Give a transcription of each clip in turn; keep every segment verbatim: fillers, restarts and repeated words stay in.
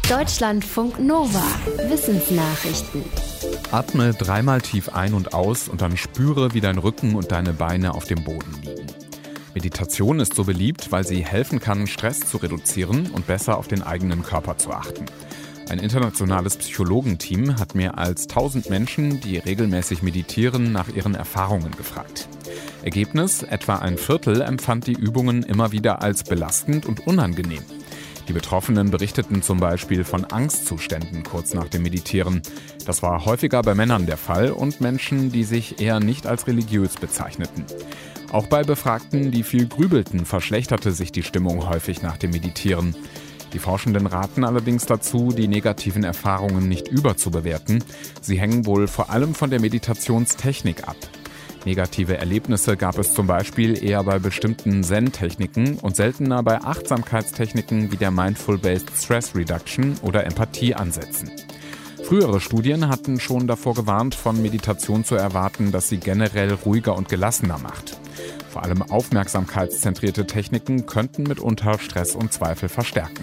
Deutschlandfunk Nova. Wissensnachrichten. Atme dreimal tief ein und aus und dann spüre, wie dein Rücken und deine Beine auf dem Boden liegen. Meditation ist so beliebt, weil sie helfen kann, Stress zu reduzieren und besser auf den eigenen Körper zu achten. Ein internationales Psychologenteam hat mehr als tausend Menschen, die regelmäßig meditieren, nach ihren Erfahrungen gefragt. Ergebnis: etwa ein Viertel empfand die Übungen immer wieder als belastend und unangenehm. Die Betroffenen berichteten zum Beispiel von Angstzuständen kurz nach dem Meditieren. Das war häufiger bei Männern der Fall und Menschen, die sich eher nicht als religiös bezeichneten. Auch bei Befragten, die viel grübelten, verschlechterte sich die Stimmung häufig nach dem Meditieren. Die Forschenden raten allerdings dazu, die negativen Erfahrungen nicht überzubewerten. Sie hängen wohl vor allem von der Meditationstechnik ab. Negative Erlebnisse gab es zum Beispiel eher bei bestimmten Zen-Techniken und seltener bei Achtsamkeitstechniken wie der Mindful-Based Stress Reduction oder Empathieansätzen. Frühere Studien hatten schon davor gewarnt, von Meditation zu erwarten, dass sie generell ruhiger und gelassener macht. Vor allem aufmerksamkeitszentrierte Techniken könnten mitunter Stress und Zweifel verstärken.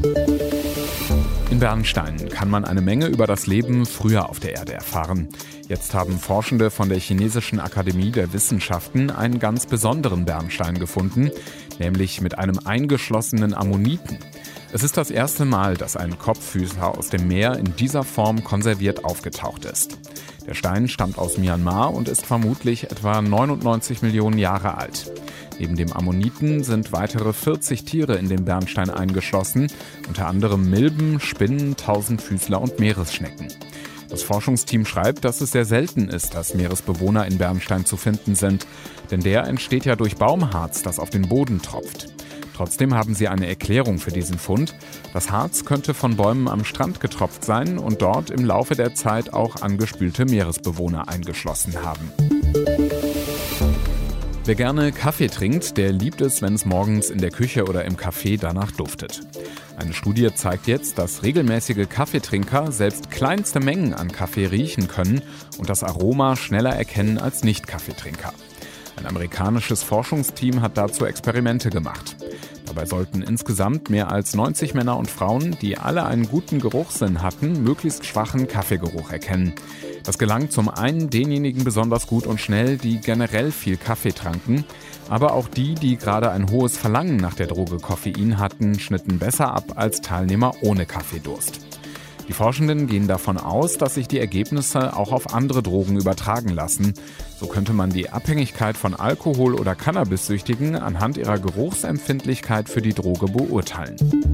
In Bernstein kann man eine Menge über das Leben früher auf der Erde erfahren. Jetzt haben Forschende von der Chinesischen Akademie der Wissenschaften einen ganz besonderen Bernstein gefunden, nämlich mit einem eingeschlossenen Ammoniten. Es ist das erste Mal, dass ein Kopffüßer aus dem Meer in dieser Form konserviert aufgetaucht ist. Der Stein stammt aus Myanmar und ist vermutlich etwa neunundneunzig Millionen Jahre alt. Neben dem Ammoniten sind weitere vierzig Tiere in den Bernstein eingeschlossen, unter anderem Milben, Spinnen, Tausendfüßler und Meeresschnecken. Das Forschungsteam schreibt, dass es sehr selten ist, dass Meeresbewohner in Bernstein zu finden sind, denn der entsteht ja durch Baumharz, das auf den Boden tropft. Trotzdem haben sie eine Erklärung für diesen Fund. Das Harz könnte von Bäumen am Strand getropft sein und dort im Laufe der Zeit auch angespülte Meeresbewohner eingeschlossen haben. Wer gerne Kaffee trinkt, der liebt es, wenn es morgens in der Küche oder im Café danach duftet. Eine Studie zeigt jetzt, dass regelmäßige Kaffeetrinker selbst kleinste Mengen an Kaffee riechen können und das Aroma schneller erkennen als Nicht-Kaffeetrinker. Ein amerikanisches Forschungsteam hat dazu Experimente gemacht. Dabei sollten insgesamt mehr als neunzig Männer und Frauen, die alle einen guten Geruchssinn hatten, möglichst schwachen Kaffeegeruch erkennen. Das gelang zum einen denjenigen besonders gut und schnell, die generell viel Kaffee tranken, aber auch die, die gerade ein hohes Verlangen nach der Droge Koffein hatten, schnitten besser ab als Teilnehmer ohne Kaffeedurst. Die Forschenden gehen davon aus, dass sich die Ergebnisse auch auf andere Drogen übertragen lassen. So könnte man die Abhängigkeit von Alkohol- oder Cannabis-Süchtigen anhand ihrer Geruchsempfindlichkeit für die Droge beurteilen.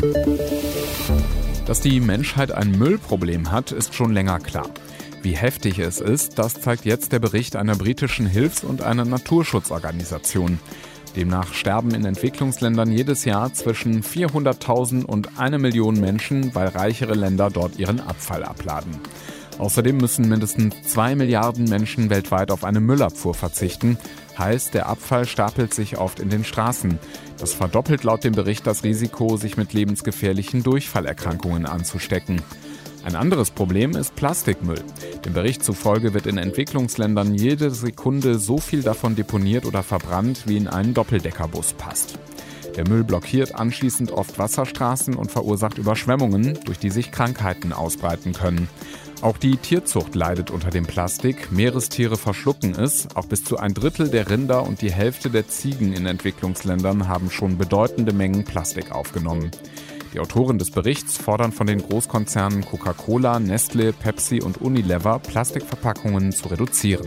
Dass die Menschheit ein Müllproblem hat, ist schon länger klar. Wie heftig es ist, das zeigt jetzt der Bericht einer britischen Hilfs- und einer Naturschutzorganisation. Demnach sterben in Entwicklungsländern jedes Jahr zwischen vierhunderttausend und eine Million Menschen, weil reichere Länder dort ihren Abfall abladen. Außerdem müssen mindestens zwei Milliarden Menschen weltweit auf eine Müllabfuhr verzichten. Heißt, der Abfall stapelt sich oft in den Straßen. Das verdoppelt laut dem Bericht das Risiko, sich mit lebensgefährlichen Durchfallerkrankungen anzustecken. Ein anderes Problem ist Plastikmüll. Dem Bericht zufolge wird in Entwicklungsländern jede Sekunde so viel davon deponiert oder verbrannt, wie in einen Doppeldeckerbus passt. Der Müll blockiert anschließend oft Wasserstraßen und verursacht Überschwemmungen, durch die sich Krankheiten ausbreiten können. Auch die Tierzucht leidet unter dem Plastik. Meerestiere verschlucken es. Auch bis zu ein Drittel der Rinder und die Hälfte der Ziegen in Entwicklungsländern haben schon bedeutende Mengen Plastik aufgenommen. Die Autoren des Berichts fordern von den Großkonzernen Coca-Cola, Nestle, Pepsi und Unilever, Plastikverpackungen zu reduzieren.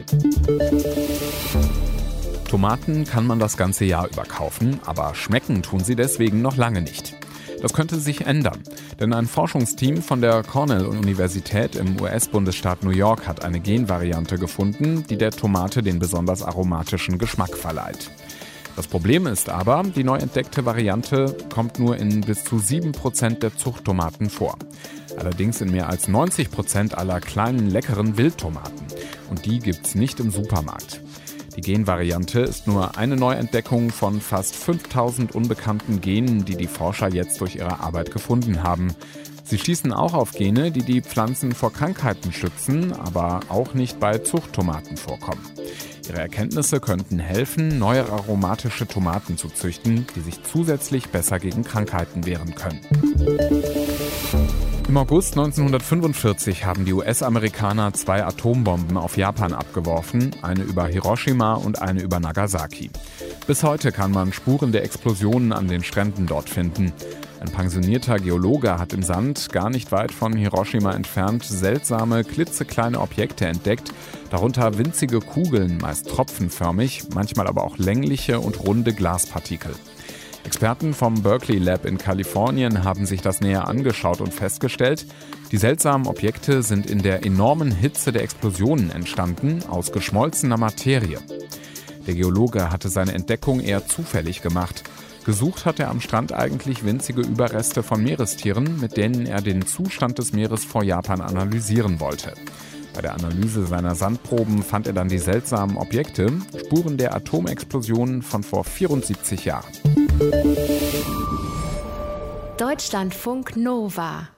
Tomaten kann man das ganze Jahr über kaufen, aber schmecken tun sie deswegen noch lange nicht. Das könnte sich ändern, denn ein Forschungsteam von der Cornell-Universität im U S-Bundesstaat New York hat eine Genvariante gefunden, die der Tomate den besonders aromatischen Geschmack verleiht. Das Problem ist aber, die neu entdeckte Variante kommt nur in bis zu sieben Prozent der Zuchttomaten vor. Allerdings in mehr als neunzig Prozent aller kleinen, leckeren Wildtomaten. Und die gibt's nicht im Supermarkt. Die Genvariante ist nur eine Neuentdeckung von fast fünftausend unbekannten Genen, die die Forscher jetzt durch ihre Arbeit gefunden haben. Sie schließen auch auf Gene, die die Pflanzen vor Krankheiten schützen, aber auch nicht bei Zuchttomaten vorkommen. Ihre Erkenntnisse könnten helfen, neue aromatische Tomaten zu züchten, die sich zusätzlich besser gegen Krankheiten wehren können. Im Im August neunzehnhundertfünfundvierzig haben die U S-Amerikaner zwei Atombomben auf Japan abgeworfen, eine über Hiroshima und eine über Nagasaki. Bis heute kann man Spuren der Explosionen an den Stränden dort finden. Ein pensionierter Geologe hat im Sand, gar nicht weit von Hiroshima entfernt, seltsame, klitzekleine Objekte entdeckt, darunter winzige Kugeln, meist tropfenförmig, manchmal aber auch längliche und runde Glaspartikel. Experten vom Berkeley Lab in Kalifornien haben sich das näher angeschaut und festgestellt, die seltsamen Objekte sind in der enormen Hitze der Explosionen entstanden, aus geschmolzener Materie. Der Geologe hatte seine Entdeckung eher zufällig gemacht. Gesucht hat er am Strand eigentlich winzige Überreste von Meerestieren, mit denen er den Zustand des Meeres vor Japan analysieren wollte. Bei der Analyse seiner Sandproben fand er dann die seltsamen Objekte, Spuren der Atomexplosion von vor vierundsiebzig Jahren. Deutschlandfunk Nova